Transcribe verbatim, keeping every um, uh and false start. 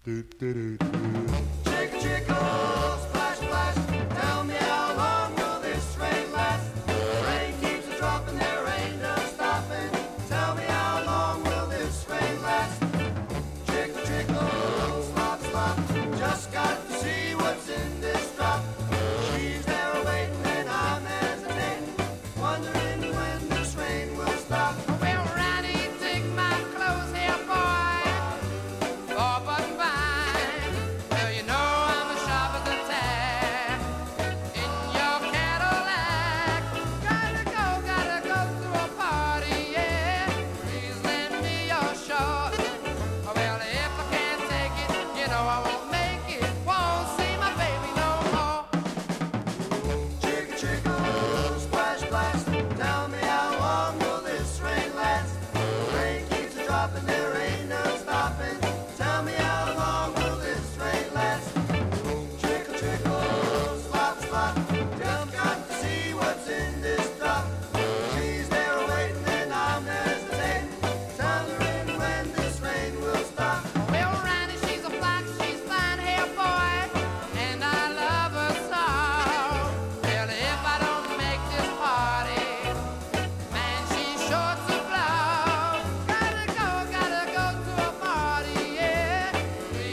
Trickle, trickle, splash, splash. Tell me how long will this rain last? Rain keeps a dropping, there ain't no stopping. Tell me how long will this rain last? Trickle, trickle, slop, slop. Just got to see what's in this drop. She's there waiting and I'm hesitating, wondering when this rain will stop. Well, Ronnie, take my clothes here, boy. Oh, but fine. Well, you know I'm a sharp as a tack in your Cadillac. Gotta go, gotta go to a party, yeah. Please lend me your shorts. Well, if I can't take it, you know I won't